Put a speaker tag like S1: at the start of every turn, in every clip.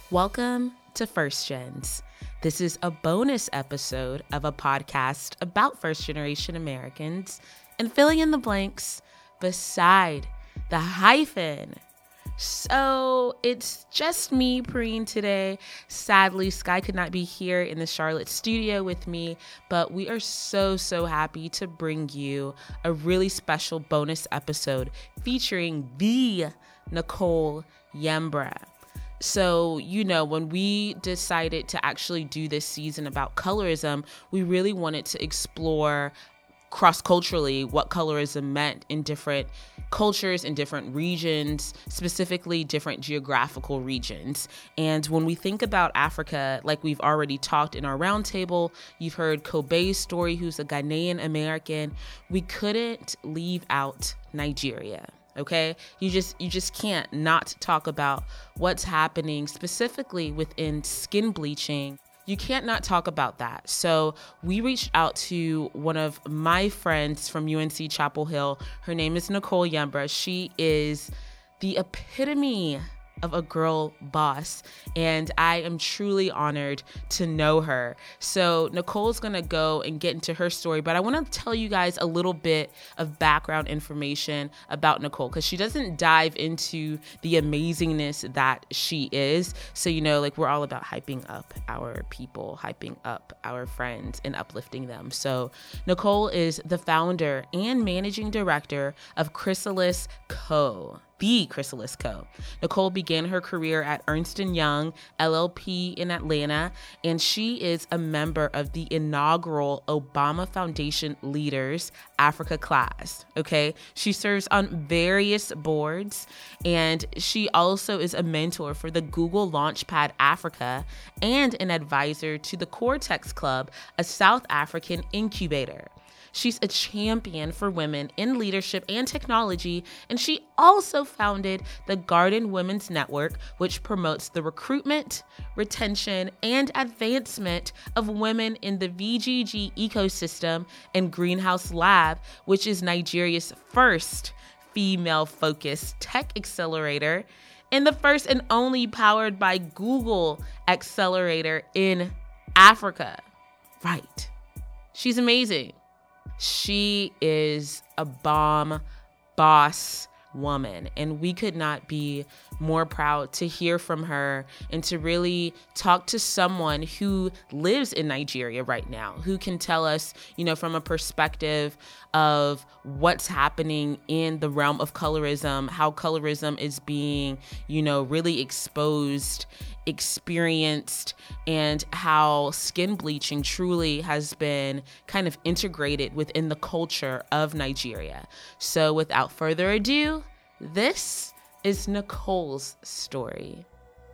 S1: Welcome to First Gens. This is a bonus episode of a podcast about first generation Americans and filling in the blanks beside the hyphen. So it's just me, Preen, today. Sadly, Sky could not be here in the Charlotte studio with me, but we are so happy to bring you a really special bonus episode featuring the Nicole Yembra. So, when we decided to actually do this season about colorism, we really wanted to explore cross-culturally what colorism meant in different cultures, in different regions, specifically different geographical regions. And when we think about Africa, like we've already talked in our roundtable, you've heard Kobe's story, who's a Ghanaian American. We couldn't leave out Nigeria. Okay, you just can't not talk about what's happening specifically within skin bleaching. You can't not talk about that. So we reached out to one of my friends from UNC Chapel Hill. Her name is Nicole Yembra. She is the epitome of a girl boss, and I am truly honored to know her. So Nicole's gonna go and get into her story, but I want to tell you guys a little bit of background information about Nicole, because she doesn't dive into the amazingness that she is. So we're all about hyping up our people, hyping up our friends, and uplifting them. So Nicole is the founder and managing director of Chrysalis Co. The Chrysalis Co. Nicole began her career at Ernst & Young LLP in Atlanta, and she is a member of the inaugural Obama Foundation Leaders Africa class, okay? She serves on various boards, and she also is a mentor for the Google Launchpad Africa and an advisor to the Cortex Club, a South African incubator. She's a champion for women in leadership and technology, and she also founded the Garden Women's Network, which promotes the recruitment, retention, and advancement of women in the VGG ecosystem, and Greenhouse Lab, which is Nigeria's first female-focused tech accelerator and the first and only powered by Google accelerator in Africa. Right. She's amazing. She is a bomb boss woman, and we could not be more proud to hear from her and to really talk to someone who lives in Nigeria right now, who can tell us, from a perspective of what's happening in the realm of colorism, how colorism is being, really exposed, experienced, and how skin bleaching truly has been kind of integrated within the culture of Nigeria. So without further ado, this is Nicole's story.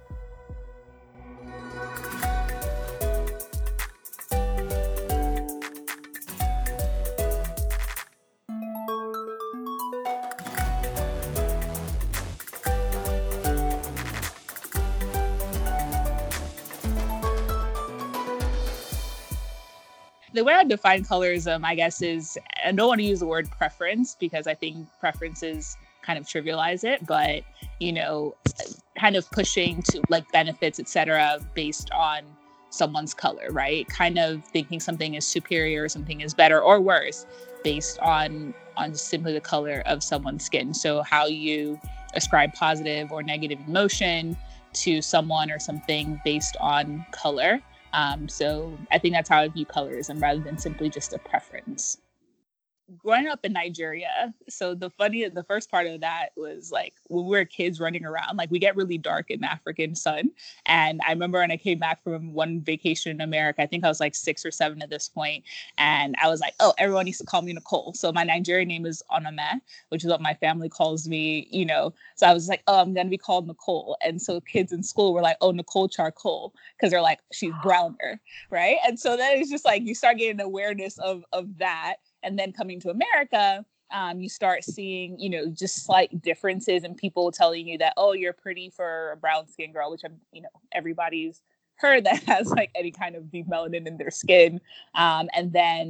S2: The way I define colorism, I guess, is, I don't want to use the word preference because I think preferences kind of trivialize it, but, kind of pushing to benefits, etc., based on someone's color, right? Kind of thinking something is superior, something is better or worse based on simply the color of someone's skin. So how you ascribe positive or negative emotion to someone or something based on color. So I think that's how I view colorism rather than simply just a preference. Growing up in Nigeria, so the first part of that was when we were kids running around, we get really dark in the African sun. And I remember when I came back from one vacation in America, I think I was 6 or 7 at this point, and I was like, oh, everyone needs to call me Nicole. So my Nigerian name is Onome, which is what my family calls me, So I was like, oh, I'm going to be called Nicole. And so kids in school were like, oh, Nicole Charcoal, because they're like, she's browner, right? And so then it's just you start getting awareness of that. And then coming to America, you start seeing, just slight differences in people telling you that, oh, you're pretty for a brown skin girl, which everybody's heard that has any kind of deep melanin in their skin. And then,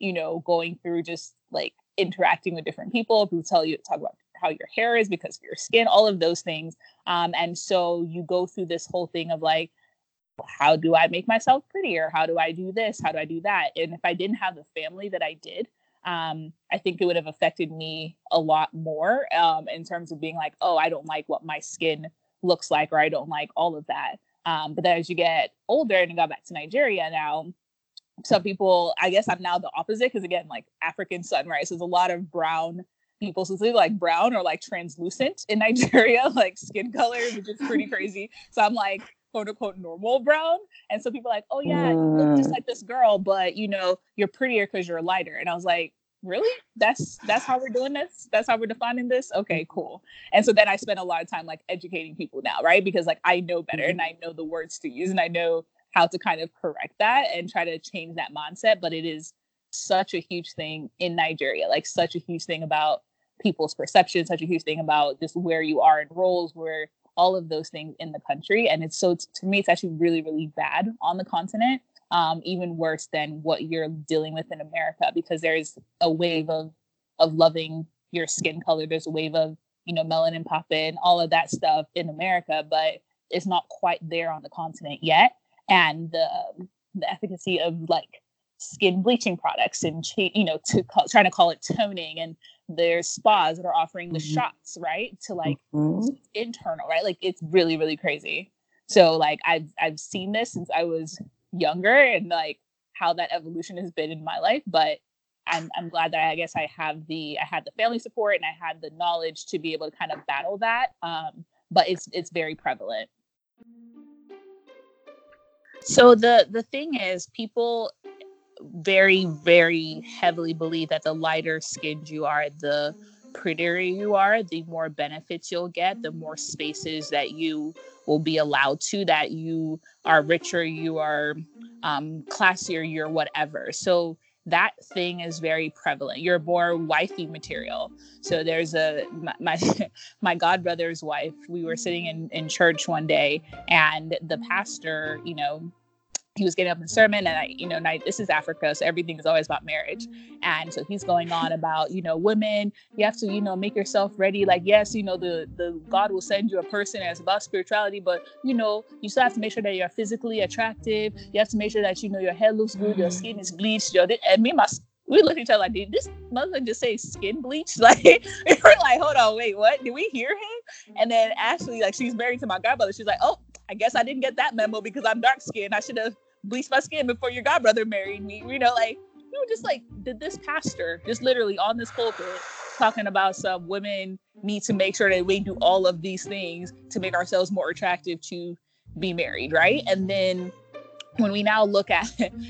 S2: going through just like interacting with different people who talk about how your hair is because of your skin, all of those things. And so you go through this whole thing of like, how do I make myself prettier? How do I do this? How do I do that? And if I didn't have the family that I did, I think it would have affected me a lot more in terms of being like, oh, I don't like what my skin looks like, or I don't like all of that. But then as you get older and you got back to Nigeria now, some people, I guess I'm now the opposite, because again, like African sunrise, there's a lot of brown people, so it's like brown or like translucent in Nigeria, like skin color, which is pretty crazy. So I'm like, quote unquote, normal brown. And so people are like, oh yeah, you look just like this girl, but you're prettier because you're lighter. And I was like, really? That's how we're doing this? That's how we're defining this? Okay, cool. And so then I spend a lot of time like educating people now, right? Because like I know better and I know the words to use and I know how to kind of correct that and try to change that mindset. But it is such a huge thing in Nigeria, like such a huge thing about people's perception, such a huge thing about just where you are in roles, where all of those things in the country. And to me, it's actually really, really bad on the continent, even worse than what you're dealing with in America, because there's a wave of loving your skin color. There's a wave of, melanin popping, all of that stuff in America, but it's not quite there on the continent yet. And the efficacy of like skin bleaching products and, trying to call it toning, and there's spas that are offering the shots, right? To like internal, right? Like it's really, really crazy. So like I've seen this since I was younger and like how that evolution has been in my life. But I'm glad that I guess I had the family support and I had the knowledge to be able to kind of battle that. But it's very prevalent. So the thing is, people very, very heavily believe that the lighter skinned you are, the prettier you are, the more benefits you'll get, the more spaces that you will be allowed to, that you are richer, you are classier, you're whatever. So that thing is very prevalent. You're more wifey material. So there's my godbrother's wife. We were sitting in church one day, and the pastor, he was getting up in sermon, and this is Africa, so everything is always about marriage. And so he's going on about, women, you have to, make yourself ready. Like, yes, the God will send you a person that's about spirituality, but, you still have to make sure that you're physically attractive. You have to make sure that, your hair looks good, your skin is bleached. And we looked at each other like, did this motherfucker just say skin bleach? Like, we were like, hold on, wait, what? Did we hear him? And then Ashley, like, she's married to my godbrother. She's like, oh, I guess I didn't get that memo because I'm dark skinned. I should have bleached my skin before your godbrother married me. Like, we were just like, did this pastor just literally on this pulpit talking about some women need to make sure that we do all of these things to make ourselves more attractive to be married, right? And then when we now look at,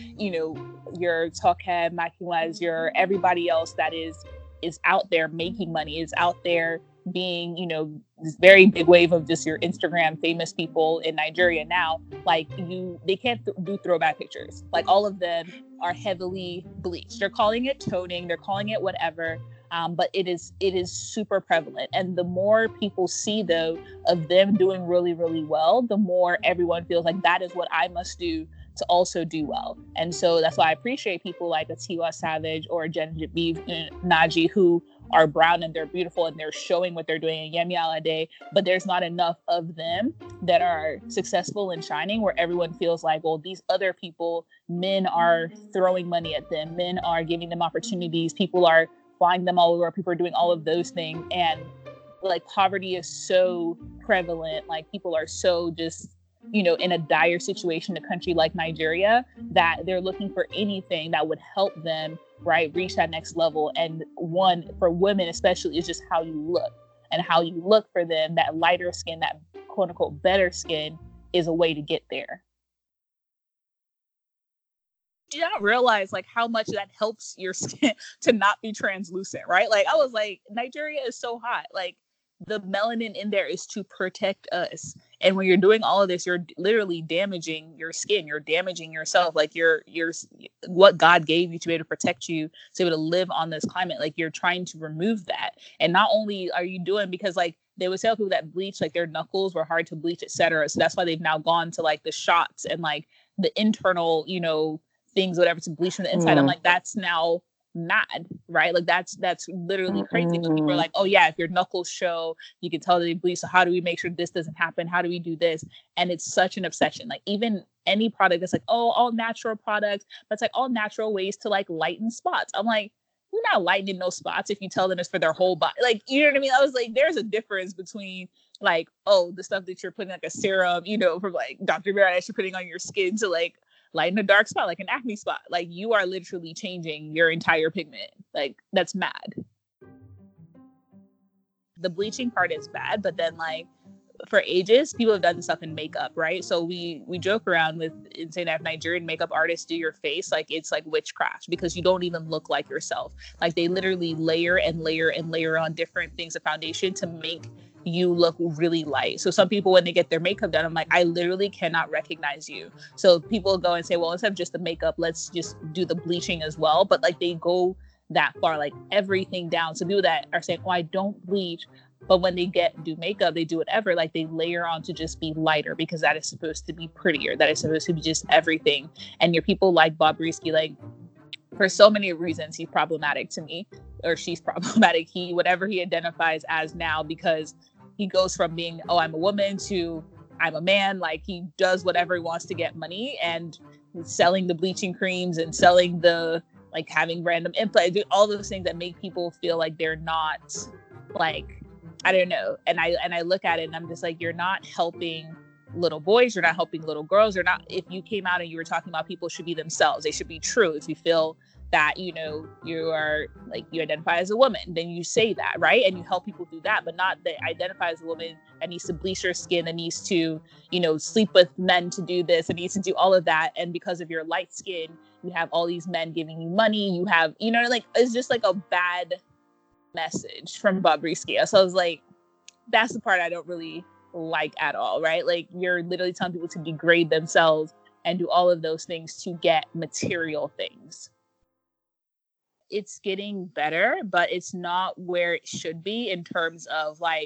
S2: your Tokhead, Makiwas, your everybody else that is out there making money, is out there being, this very big wave of just your Instagram famous people in Nigeria now, like they can't do throwback pictures. Like all of them are heavily bleached. They're calling it toning, they're calling it whatever. But it is super prevalent. And the more people see though of them doing really, really well, the more everyone feels like that is what I must do to also do well. And so that's why I appreciate people like a Tiwa Savage or Genevieve Naji, who are brown and they're beautiful and they're showing what they're doing in Yemi Alade, but there's not enough of them that are successful and shining where everyone feels like, well, these other people, men are throwing money at them, men are giving them opportunities, people are flying them all over, people are doing all of those things. And like poverty is so prevalent, like people are so just, in a dire situation in a country like Nigeria, that they're looking for anything that would help them, right, reach that next level. And one, for women especially, is just how you look. And how you look for them, that lighter skin, that quote unquote better skin, is a way to get there. Do you not realize like how much that helps your skin to not be translucent, right? Like I was like, Nigeria is so hot. Like the melanin in there is to protect us. And when you're doing all of this, you're literally damaging your skin. You're damaging yourself. Like you're what God gave you to be able to protect you, to be able to live on this climate. Like you're trying to remove that. And not only are you doing, because like they would tell people that bleach, like their knuckles were hard to bleach, etc. So that's why they've now gone to like the shots and like the internal, things, whatever, to bleach from the inside. I'm like, that's now mad, right? Like that's literally crazy. But people are like, oh yeah, if your knuckles show, you can tell that they bleed. So how do we make sure this doesn't happen? How do we do this? And it's such an obsession. Like even any product that's like, oh, all natural products, that's like all natural ways to like lighten spots. I'm like, you're not lightening no spots if you tell them it's for their whole body. Like, you know what I mean? I was like, there's a difference between like, oh, the stuff that you're putting like a serum, you know, from like Dr. Barrett that you're putting on your skin to like lighten a dark spot, like an acne spot. Like you are literally changing your entire pigment. Like that's mad. The bleaching part is bad, but then like for ages, people have done this stuff in makeup, right? So we joke around with saying that if Nigerian makeup artists do your face, like it's like witchcraft because you don't even look like yourself. Like they literally layer and layer and layer on different things of foundation to make you look really light. So some people, when they get their makeup done, I'm like, I literally cannot recognize you. So people go and say, well, instead of just the makeup, let's just do the bleaching as well. But like they go that far, like everything down. So people that are saying, oh, I don't bleach, but when they do makeup, they do whatever, like they layer on to just be lighter because that is supposed to be prettier. That is supposed to be just everything. And your people like Bobrisky, like for so many reasons, he's problematic to me, or she's problematic. Whatever he identifies as now, because he goes from being, oh, I'm a woman to I'm a man. Like he does whatever he wants to get money, and selling the bleaching creams and selling the, like having random implants, all those things that make people feel like they're not like, I don't know. And I look at it and I'm just like, you're not helping little boys. You're not helping little girls. You're not, if you came out and you were talking about people should be themselves, they should be true. If you feel that, you know, you are like, you identify as a woman, then you say that, right? And you help people do that, but not that identify as a woman that needs to bleach her skin, that needs to, you know, sleep with men to do this, and needs to do all of that. And because of your light skin, you have all these men giving you money. You have, you know, like, it's just like a bad message from Bobrisky. So I was like, that's the part I don't really like at all, right? Like you're literally telling people to degrade themselves and do all of those things to get material things. It's getting better, but it's not where it should be in terms of like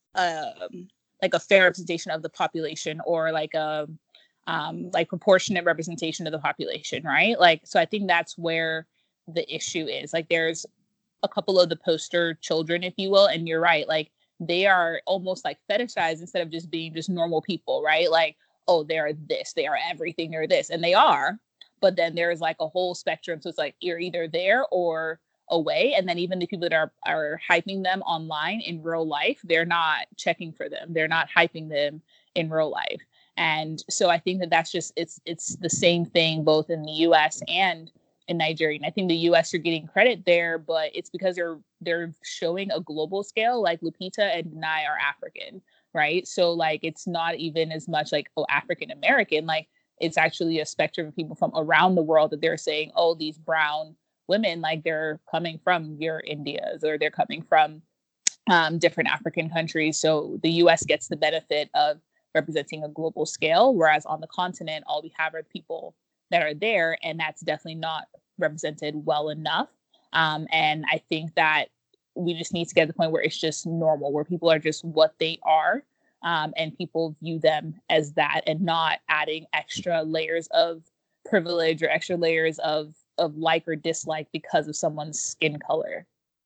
S2: a fair representation of the population, or like a like proportionate representation of the population, right? Like, so I think that's where the issue is. Like there's a couple of the poster children, if you will, and you're right, like they are almost like fetishized instead of just being just normal people, right? Like, oh, they are this, they are everything, they're this, and they are. But then there's like a whole spectrum. So it's like you're either there or away. And then even the people that are hyping them online in real life, they're not checking for them. They're not hyping them in real life. And so I think that that's just, it's the same thing both in the US and in Nigeria. And I think the US, you're getting credit there, but it's because they're showing a global scale. Like Lupita and Denai are African, right? So like it's not even as much like, oh, African American, like it's actually a spectrum of people from around the world that they're saying, oh, these brown women, like they're coming from your Indias, or they're coming from different African countries. So the US gets the benefit of representing a global scale, whereas on the continent, all we have are people that are there, and that's definitely not represented well enough. And I think that we just need to get to the point where it's just normal, where people are just what they are, and people view them as that, and not adding extra layers of privilege or extra layers of like or dislike because of someone's skin color.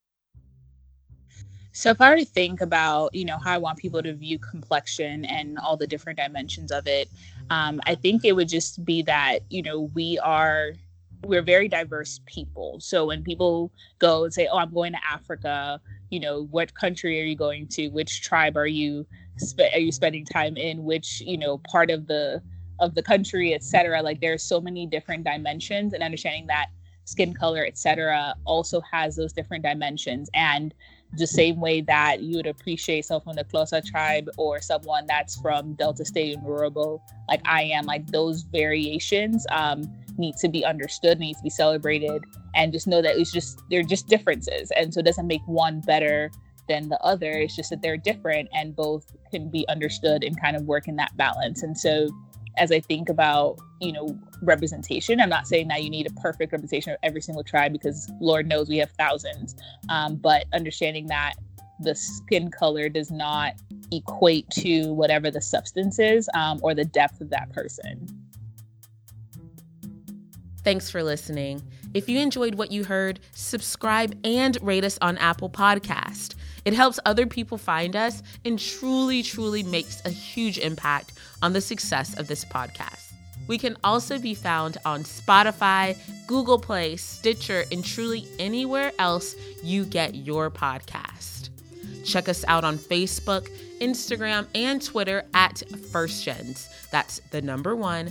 S2: So if I were to think about, you know, how I want people to view complexion and all the different dimensions of it, I think it would just be that, you know, we're very diverse people. So when people go and say, oh, I'm going to Africa, you know, what country are you going to? Which tribe are you spending time in? Which, you know, part of the country, et cetera. Like there's so many different dimensions, and understanding that skin color, et cetera, also has those different dimensions. And the same way that you would appreciate someone from the Xhosa tribe or someone that's from Delta State in Yoruba, like I am, like those variations need to be understood, needs to be celebrated, and just know that they're just differences. And so it doesn't make one better than the other. It's just that they're different, and both can be understood and kind of work in that balance. And so as I think about, you know, representation, I'm not saying that you need a perfect representation of every single tribe, because Lord knows we have thousands, but understanding that the skin color does not equate to whatever the substance is, or the depth of that person.
S1: Thanks for listening. If you enjoyed what you heard, subscribe and rate us on Apple Podcast. It helps other people find us and truly, truly makes a huge impact on the success of this podcast. We can also be found on Spotify, Google Play, Stitcher, and truly anywhere else you get your podcast. Check us out on Facebook, Instagram, and Twitter at FirstGens. That's the number 1,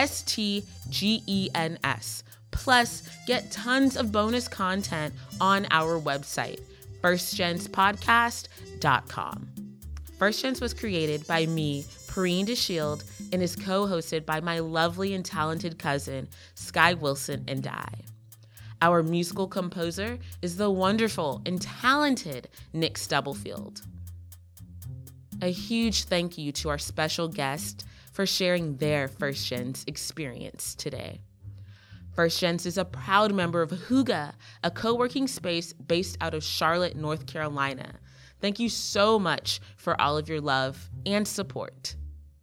S1: STGENS. Plus, get tons of bonus content on our website, firstgenspodcast.com. First Gens was created by me, Perrine DeShield, and is co-hosted by my lovely and talented cousin, Sky Wilson, and I. Our musical composer is the wonderful and talented Nick Stubblefield. A huge thank you to our special guest for sharing their First Gens experience today. First Gens is a proud member of Hygge, a co-working space based out of Charlotte, North Carolina. Thank you so much for all of your love and support.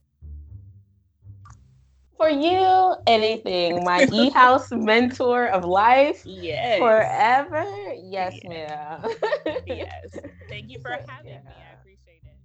S3: For you, anything. My e-house mentor of life.
S2: Yes.
S3: Forever. Yes, ma'am.
S2: Yes. Thank you for having me. I appreciate it.